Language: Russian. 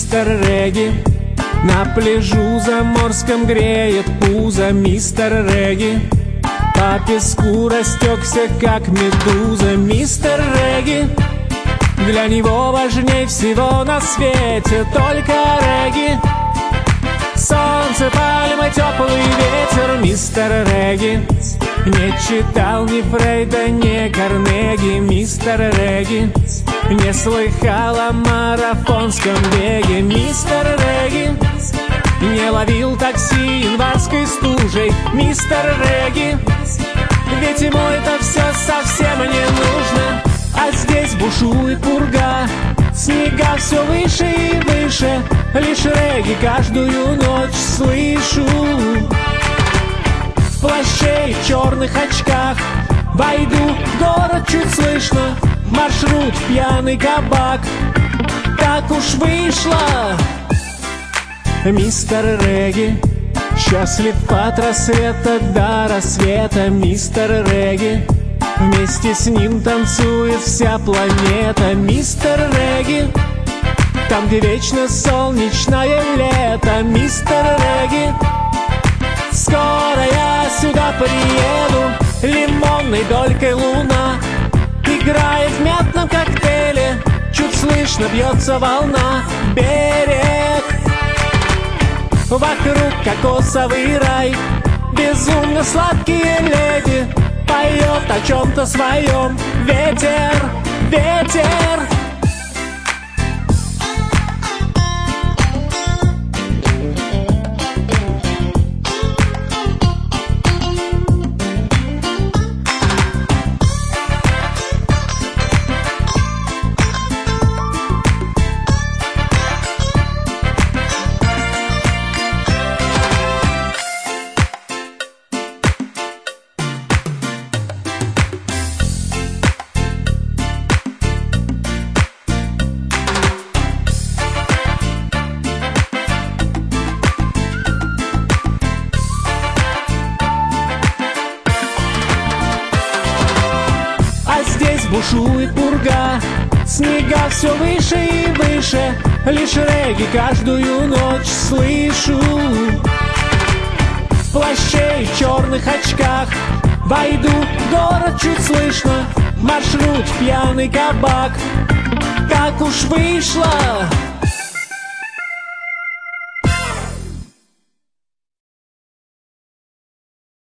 мистер Регги. На пляжу заморском греет пузо мистер Регги. По песку растекся, как медуза мистер Регги. Для него важней всего на свете только регги. Солнце, пальмы, теплый ветер мистер Регги. Не читал ни Фрейда, ни Карнеги мистер Регги. Не слыхал о марафонском беге мистер Регги. Не ловил такси январской стужей мистер Регги. Ведь ему это все совсем не нужно. А здесь бушует пурга, снега все выше и выше. Лишь регги каждую ночь слышу. В плаще и в черных очках войду в город чуть слышно. Маршрут пьяный кабак, так уж вышло. Мистер Регги счастлив от рассвета до рассвета мистер Регги. Вместе с ним танцует вся планета мистер Регги. Там, где вечно солнечное лето мистер Регги. Скоро я сюда приеду, лимонной долькой луна играет в мятном коктейле, чуть слышно бьется волна. Берег, вокруг кокосовый рай, безумно сладкие леди поет о чем-то своем. Ветер, ветер. Бушует пурга, снега все выше и выше. Лишь регги каждую ночь слышу. В плаще и в черных очках войду в город чуть слышно. Маршрут пьяный кабак, так уж вышло.